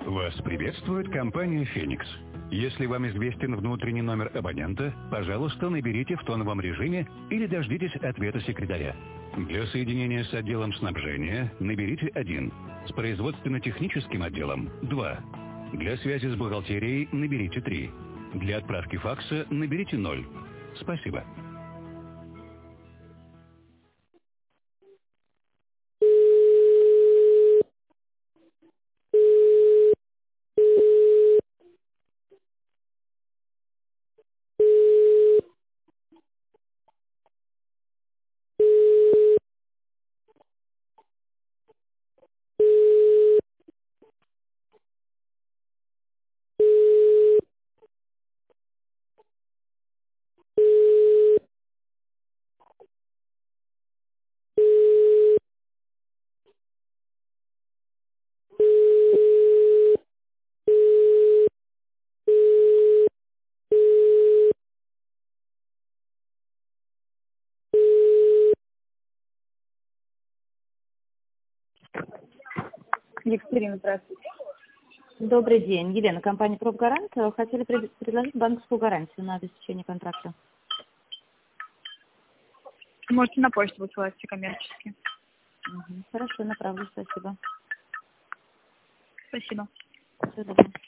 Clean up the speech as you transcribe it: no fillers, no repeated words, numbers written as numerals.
Вас приветствует компания «Феникс». Если вам известен внутренний номер абонента, пожалуйста, наберите в тоновом режиме или дождитесь ответа секретаря. Для соединения с отделом снабжения наберите 1, с производственно-техническим отделом 2. Для связи с бухгалтерией наберите 3. Для отправки факса наберите 0. Спасибо. Екатерина, здравствуйте. Добрый день. Елена, компания «Пробгарант». Хотели предложить банковскую гарантию на обеспечение контракта. Можете на почту высылать все коммерческие. Хорошо, направлю. Спасибо. Спасибо. Всего доброго.